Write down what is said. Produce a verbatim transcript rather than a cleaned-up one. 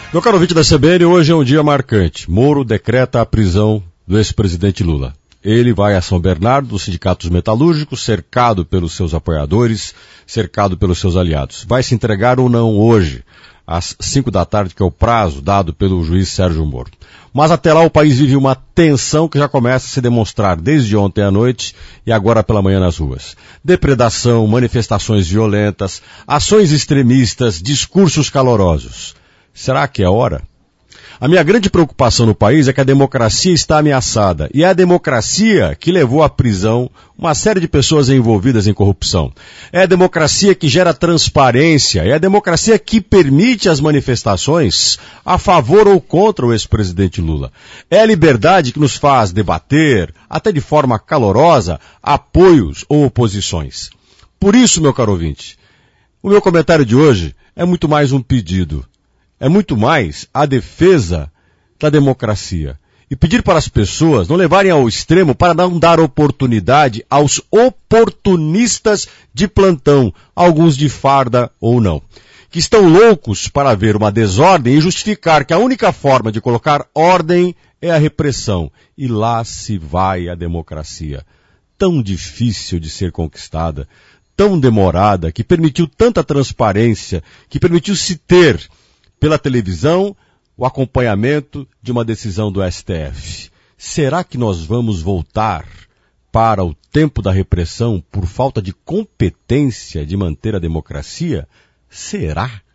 Meu caro ouvinte da C B N, hoje é um dia marcante. Moro decreta a prisão do ex-presidente Lula. Ele vai a São Bernardo, dos sindicatos metalúrgicos, cercado pelos seus apoiadores, cercado pelos seus aliados. Vai se entregar ou não hoje, às cinco da tarde, que é o prazo dado pelo juiz Sérgio Moro. Mas até lá o país vive uma tensão que já começa a se demonstrar desde ontem à noite e agora pela manhã nas ruas. Depredação, manifestações violentas, ações extremistas, discursos calorosos. Será que é hora? A minha grande preocupação no país é que a democracia está ameaçada. E é a democracia que levou à prisão uma série de pessoas envolvidas em corrupção. É a democracia que gera transparência. É a democracia que permite as manifestações a favor ou contra o ex-presidente Lula. É a liberdade que nos faz debater, até de forma calorosa, apoios ou oposições. Por isso, meu caro ouvinte, o meu comentário de hoje é muito mais um pedido. É muito mais a defesa da democracia. E pedir para as pessoas não levarem ao extremo para não dar oportunidade aos oportunistas de plantão, alguns de farda ou não, que estão loucos para ver uma desordem e justificar que a única forma de colocar ordem é a repressão. E lá se vai a democracia. Tão difícil de ser conquistada, tão demorada, que permitiu tanta transparência, que permitiu se ter pela televisão, o acompanhamento de uma decisão do S T F. Será que nós vamos voltar para o tempo da repressão por falta de competência de manter a democracia? Será?